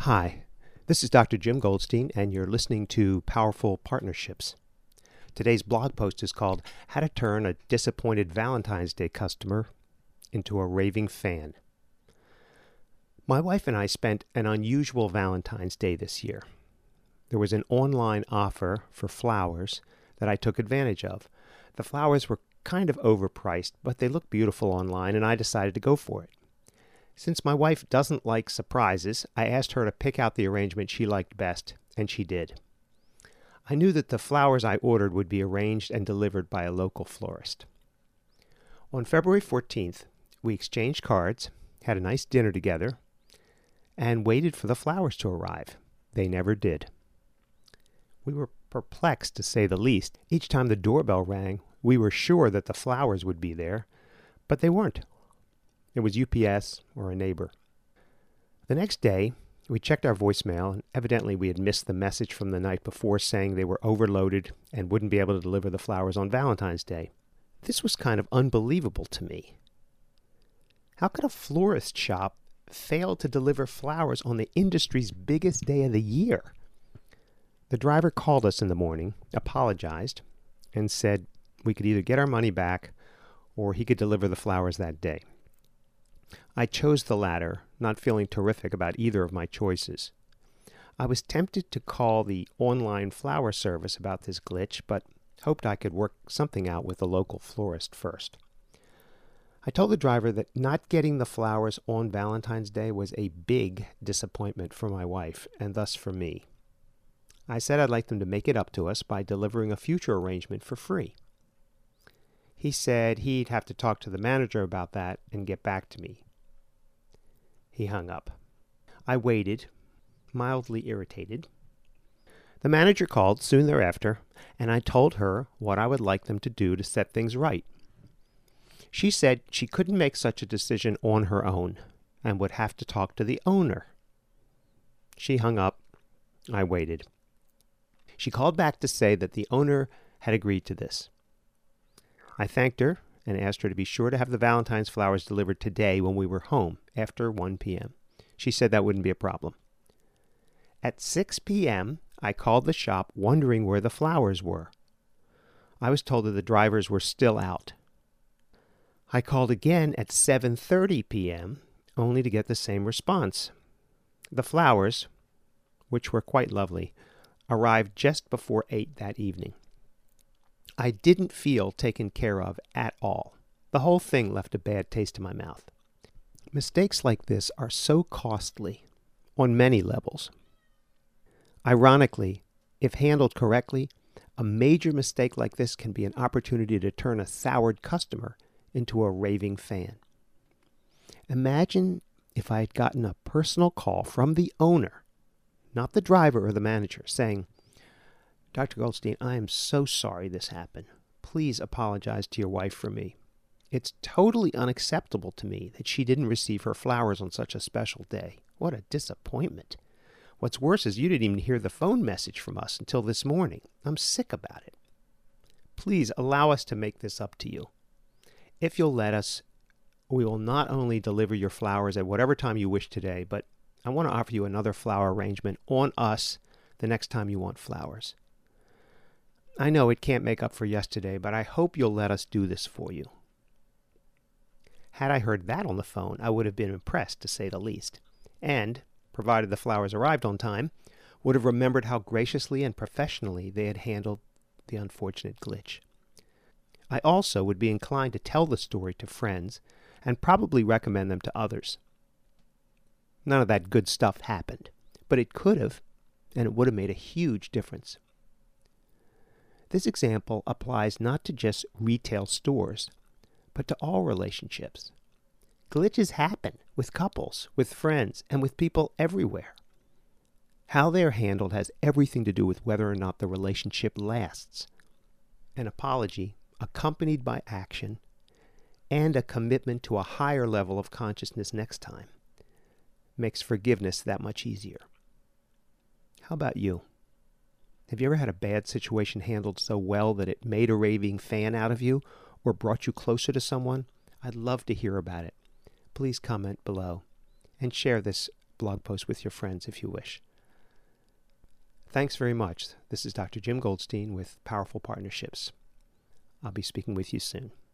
Hi, this is Dr. Jim Goldstein, and you're listening to Powerful Partnerships. Today's blog post is called How to Turn a Disappointed Valentine's Day Customer into a Raving Fan. My wife and I spent an unusual Valentine's Day this year. There was an online offer for flowers that I took advantage of. The flowers were kind of overpriced, but they looked beautiful online, and I decided to go for it. Since my wife doesn't like surprises, I asked her to pick out the arrangement she liked best, and she did. I knew that the flowers I ordered would be arranged and delivered by a local florist. On February 14th, we exchanged cards, had a nice dinner together, and waited for the flowers to arrive. They never did. We were perplexed, to say the least. Each time the doorbell rang, we were sure that the flowers would be there, but they weren't. It was UPS or a neighbor. The next day, we checked our voicemail, and evidently we had missed the message from the night before saying they were overloaded and wouldn't be able to deliver the flowers on Valentine's Day. This was kind of unbelievable to me. How could a florist shop fail to deliver flowers on the industry's biggest day of the year? The driver called us in the morning, apologized, and said we could either get our money back or he could deliver the flowers that day. I chose the latter, not feeling terrific about either of my choices. I was tempted to call the online flower service about this glitch, but hoped I could work something out with the local florist first. I told the driver that not getting the flowers on Valentine's Day was a big disappointment for my wife, and thus for me. I said I'd like them to make it up to us by delivering a future arrangement for free. He said he'd have to talk to the manager about that and get back to me. He hung up. I waited, mildly irritated. The manager called soon thereafter, and I told her what I would like them to do to set things right. She said she couldn't make such a decision on her own and would have to talk to the owner. She hung up. I waited. She called back to say that the owner had agreed to this. I thanked her and asked her to be sure to have the Valentine's flowers delivered today when we were home, after 1 p.m. She said that wouldn't be a problem. At 6 p.m., I called the shop wondering where the flowers were. I was told that the drivers were still out. I called again at 7:30 p.m., only to get the same response. The flowers, which were quite lovely, arrived just before 8 that evening. I didn't feel taken care of at all. The whole thing left a bad taste in my mouth. Mistakes like this are so costly on many levels. Ironically, if handled correctly, a major mistake like this can be an opportunity to turn a soured customer into a raving fan. Imagine if I had gotten a personal call from the owner, not the driver or the manager, saying, "Dr. Goldstein, I am so sorry this happened. Please apologize to your wife for me. It's totally unacceptable to me that she didn't receive her flowers on such a special day. What a disappointment. What's worse is you didn't even hear the phone message from us until this morning. I'm sick about it. Please allow us to make this up to you. If you'll let us, we will not only deliver your flowers at whatever time you wish today, but I want to offer you another flower arrangement on us the next time you want flowers. I know it can't make up for yesterday, but I hope you'll let us do this for you." Had I heard that on the phone, I would have been impressed, to say the least, and, provided the flowers arrived on time, would have remembered how graciously and professionally they had handled the unfortunate glitch. I also would be inclined to tell the story to friends and probably recommend them to others. None of that good stuff happened, but it could have, and it would have made a huge difference. This example applies not to just retail stores, but to all relationships. Glitches happen with couples, with friends, and with people everywhere. How they are handled has everything to do with whether or not the relationship lasts. An apology, accompanied by action, and a commitment to a higher level of consciousness next time, makes forgiveness that much easier. How about you? Have you ever had a bad situation handled so well that it made a raving fan out of you or brought you closer to someone? I'd love to hear about it. Please comment below and share this blog post with your friends if you wish. Thanks very much. This is Dr. Jim Goldstein with Powerful Partnerships. I'll be speaking with you soon.